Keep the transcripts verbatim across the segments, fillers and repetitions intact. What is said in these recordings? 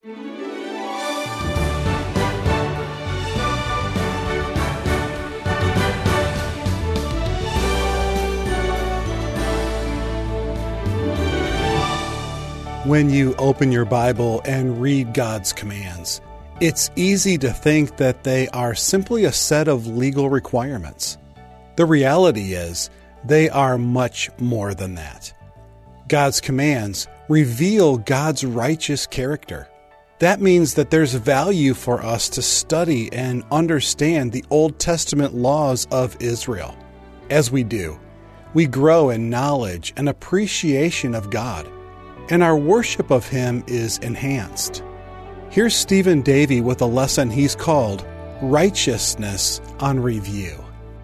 When you open your Bible and read God's commands, it's easy to think that they are simply a set of legal requirements. The reality is, they are much more than that. God's commands reveal God's righteous character. That means that there's value for us to study and understand the Old Testament laws of Israel. As we do, we grow in knowledge and appreciation of God, and our worship of Him is enhanced. Here's Stephen Davey with a lesson he's called Righteousness on Review.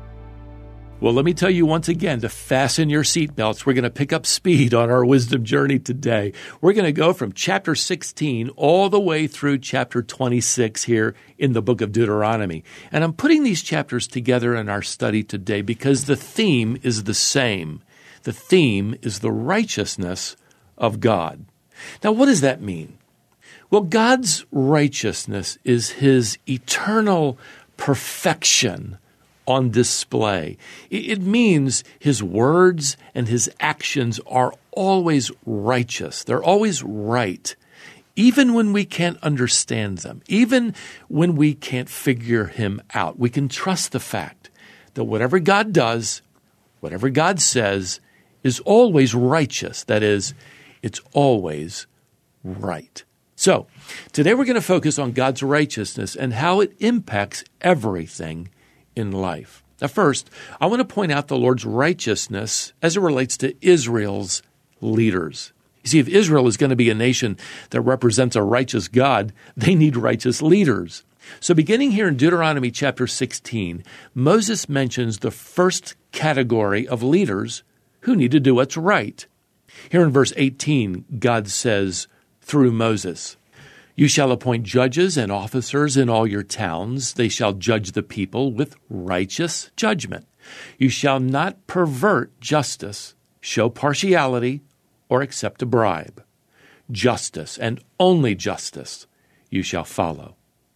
Well, let me tell you once again to fasten your seatbelts. We're going to pick up speed on our wisdom journey today. We're going to go from chapter sixteen all the way through chapter twenty-six here in the book of Deuteronomy. And I'm putting these chapters together in our study today because the theme is the same. The theme is the righteousness of God. Now, what does that mean? Well, God's righteousness is His eternal perfection on display. It means His words and His actions are always righteous. They're always right, even when we can't understand them, even when we can't figure Him out. We can trust the fact that whatever God does, whatever God says, is always righteous. That is, it's always right. So, today we're going to focus on God's righteousness and how it impacts everything in life. Now, first, I want to point out the Lord's righteousness as it relates to Israel's leaders. You see, if Israel is going to be a nation that represents a righteous God, they need righteous leaders. So beginning here in Deuteronomy chapter sixteen, Moses mentions the first category of leaders who need to do what's right. Here in verse eighteen, God says through Moses, "You shall appoint judges and officers in all your towns. They shall judge the people with righteous judgment. You shall not pervert justice, show partiality, or accept a bribe. Justice, and only justice, you shall follow."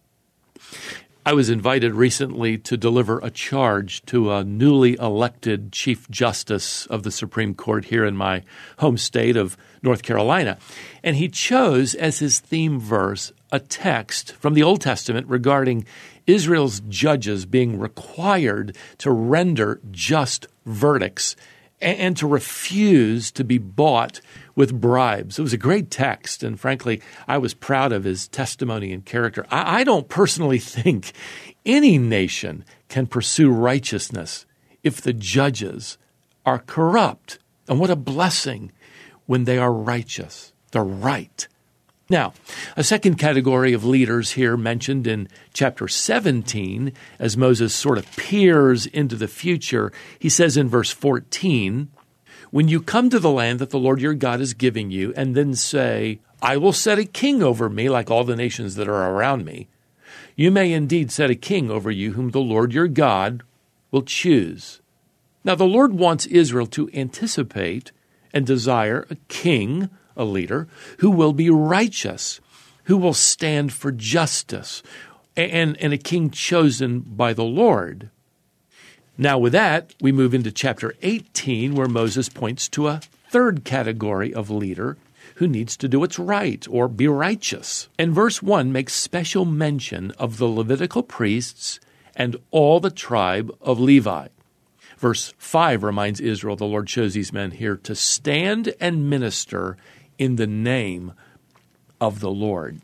I was invited recently to deliver a charge to a newly elected Chief Justice of the Supreme Court here in my home state of North Carolina. And he chose as his theme verse a text from the Old Testament regarding Israel's judges being required to render just verdicts and to refuse to be bought with bribes. It was a great text, and frankly, I was proud of his testimony and character. I, I don't personally think any nation can pursue righteousness if the judges are corrupt. And what a blessing when they are righteous. They're right. Now, a second category of leaders here mentioned in chapter seventeen, as Moses sort of peers into the future, he says in verse fourteen, "When you come to the land that the Lord your God is giving you, and then say, 'I will set a king over me like all the nations that are around me,' you may indeed set a king over you whom the Lord your God will choose." Now, the Lord wants Israel to anticipate and desire a king, a leader, who will be righteous, who will stand for justice, and, and a king chosen by the Lord. Now with that, we move into chapter eighteen, where Moses points to a third category of leader who needs to do what's right or be righteous. And verse one makes special mention of the Levitical priests and all the tribe of Levi. Verse five reminds Israel the Lord chose these men here to stand and minister in the name of the Lord.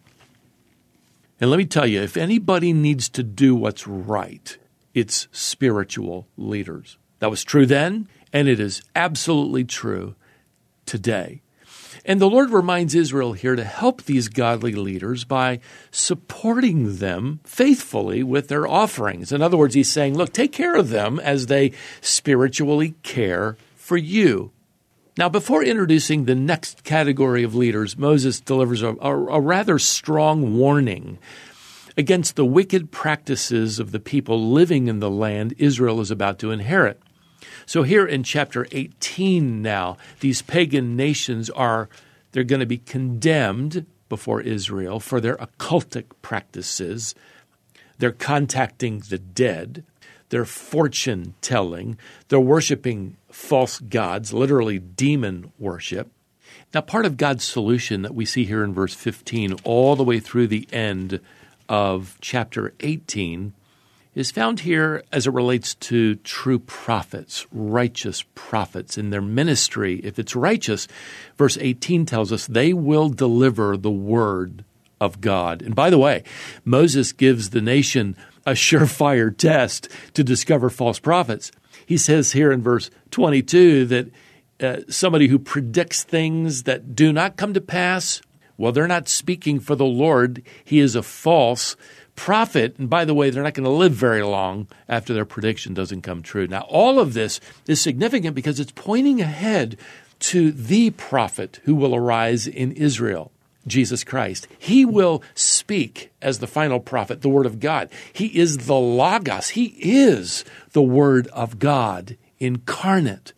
And let me tell you, if anybody needs to do what's right, it's spiritual leaders. That was true then, and it is absolutely true today. And the Lord reminds Israel here to help these godly leaders by supporting them faithfully with their offerings. In other words, he's saying, look, take care of them as they spiritually care for you. Now, before introducing the next category of leaders, Moses delivers a, a, a rather strong warning against the wicked practices of the people living in the land Israel is about to inherit. So here in chapter eighteen now, these pagan nations are, they're going to be condemned before Israel for their occultic practices. They're contacting the dead. They're fortune-telling. They're worshiping false gods, literally demon worship. Now, part of God's solution that we see here in verse fifteen all the way through the end of chapter eighteen is found here as it relates to true prophets, righteous prophets in their ministry. If it's righteous, verse eighteen tells us they will deliver the word of God. And by the way, Moses gives the nation a surefire test to discover false prophets. He says here in verse twenty-two that uh, somebody who predicts things that do not come to pass, well, they're not speaking for the Lord. He is a false prophet. And by the way, they're not going to live very long after their prediction doesn't come true. Now, all of this is significant because it's pointing ahead to the prophet who will arise in Israel, Jesus Christ. He will speak as the final prophet, the Word of God. He is the Logos. He is the Word of God incarnate.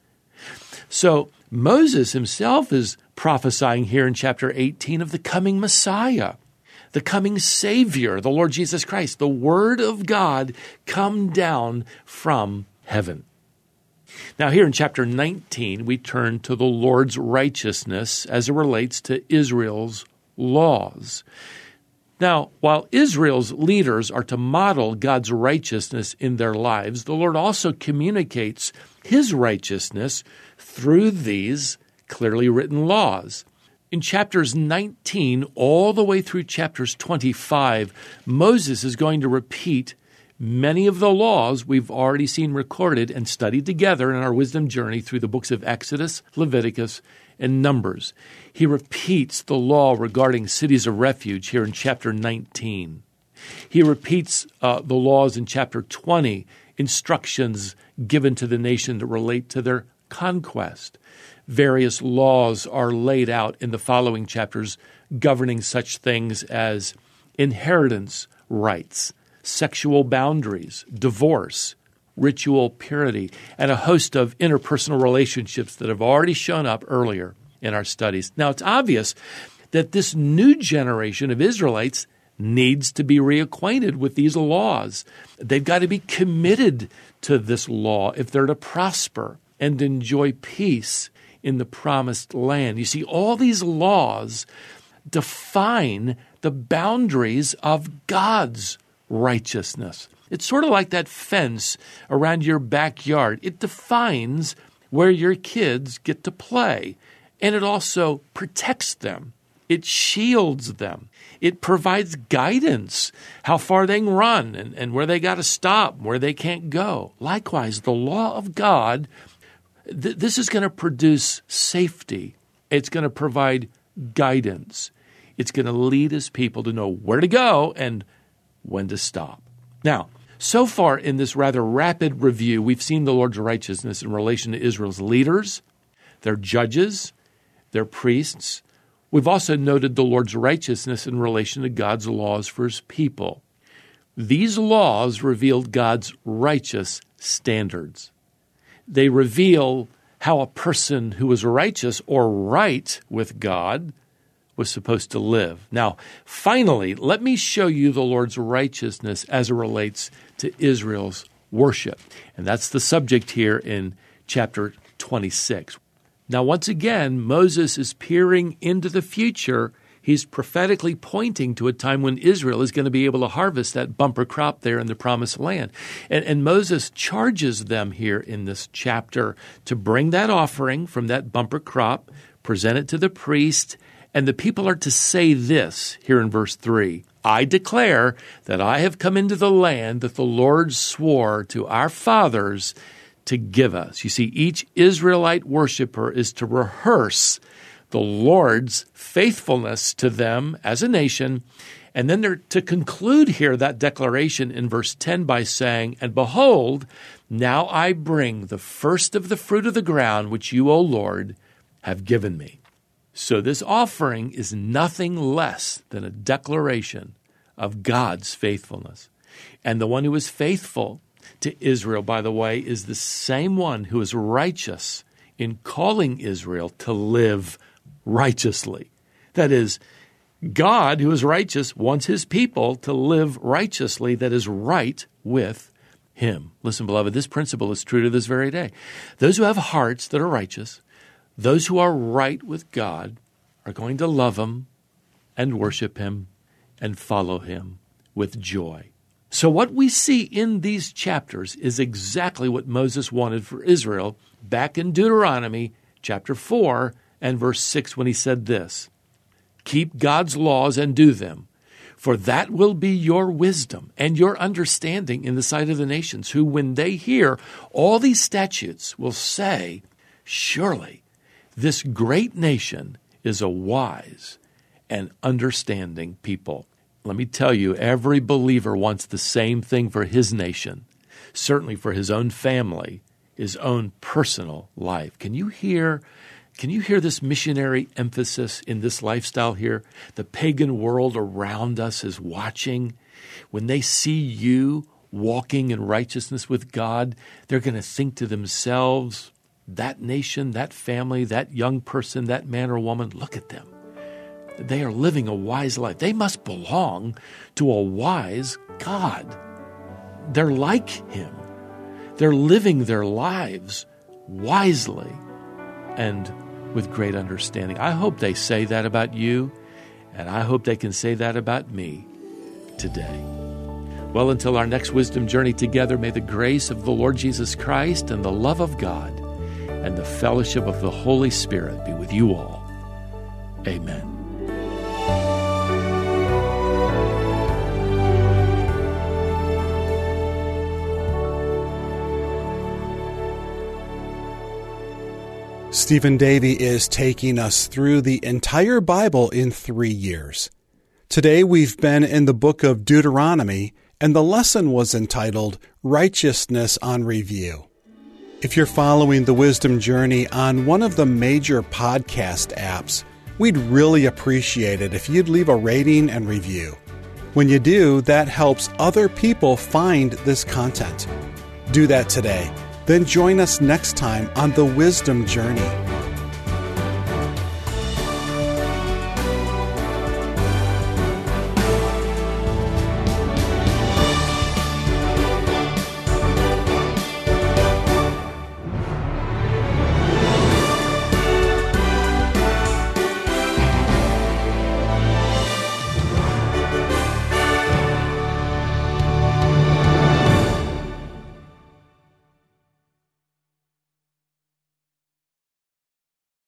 So Moses himself is prophesying here in chapter eighteen of the coming Messiah, the coming Savior, the Lord Jesus Christ, the Word of God come down from heaven. Now here in chapter nineteen, we turn to the Lord's righteousness as it relates to Israel's laws. Now, while Israel's leaders are to model God's righteousness in their lives, the Lord also communicates His righteousness through these clearly written laws. In chapters nineteen all the way through chapters twenty-five, Moses is going to repeat many of the laws we've already seen recorded and studied together in our wisdom journey through the books of Exodus, Leviticus, and Numbers. He repeats the law regarding cities of refuge here in chapter nineteen. He repeats uh, the laws in chapter twenty, instructions given to the nation that relate to their conquest. Various laws are laid out in the following chapters governing such things as inheritance rights, sexual boundaries, divorce, ritual purity, and a host of interpersonal relationships that have already shown up earlier in our studies. Now, it's obvious that this new generation of Israelites needs to be reacquainted with these laws. They've got to be committed to this law if they're to prosper and enjoy peace in the promised land. You see, all these laws define the boundaries of God's righteousness. It's sort of like that fence around your backyard. It defines where your kids get to play, and it also protects them. It shields them. It provides guidance, how far they can run and, and where they got to stop, where they can't go. Likewise, the law of God, th- this is going to produce safety. It's going to provide guidance. It's going to lead His people to know where to go and when to stop. Now, so far in this rather rapid review, we've seen the Lord's righteousness in relation to Israel's leaders, their judges, their priests. We've also noted the Lord's righteousness in relation to God's laws for His people. These laws revealed God's righteous standards. They reveal how a person who was righteous or right with God was supposed to live. Now, finally, let me show you the Lord's righteousness as it relates to Israel's worship. And that's the subject here in chapter twenty-six. Now, once again, Moses is peering into the future. He's prophetically pointing to a time when Israel is going to be able to harvest that bumper crop there in the promised land. And, and Moses charges them here in this chapter to bring that offering from that bumper crop, present it to the priest, and the people are to say this here in verse three, I declare that I have come into the land that the Lord swore to our fathers to give us. You see, each Israelite worshiper is to rehearse the Lord's faithfulness to them as a nation, and then they're to conclude here that declaration in verse ten by saying, and behold, now I bring the first of the fruit of the ground which you, O Lord, have given me. So this offering is nothing less than a declaration of God's faithfulness. And the one who is faithful to Israel, by the way, is the same one who is righteous in calling Israel to live righteously. That is, God, who is righteous, wants his people to live righteously, that is right with him. Listen, beloved, this principle is true to this very day. Those who have hearts that are righteous, those who are right with God, are going to love him and worship him and follow him with joy. So what we see in these chapters is exactly what Moses wanted for Israel back in Deuteronomy chapter four and verse six when he said this, "Keep God's laws and do them, for that will be your wisdom and your understanding in the sight of the nations, who, when they hear all these statutes, will say, 'Surely this great nation is a wise and understanding people.'" Let me tell you, every believer wants the same thing for his nation, certainly for his own family, his own personal life. Can you hear Can you hear this missionary emphasis in this lifestyle here? The pagan world around us is watching. When they see you walking in righteousness with God, they're going to think to themselves, that nation, that family, that young person, that man or woman, look at them. They are living a wise life. They must belong to a wise God. They're like him. They're living their lives wisely and with great understanding. I hope they say that about you, and I hope they can say that about me today. Well, until our next wisdom journey together, may the grace of the Lord Jesus Christ and the love of God and the fellowship of the Holy Spirit be with you all. Amen. Stephen Davey is taking us through the entire Bible in three years. Today we've been in the book of Deuteronomy, and the lesson was entitled Righteousness on Review. If you're following the Wisdom Journey on one of the major podcast apps, we'd really appreciate it if you'd leave a rating and review. When you do, that helps other people find this content. Do that today. Then join us next time on the Wisdom Journey.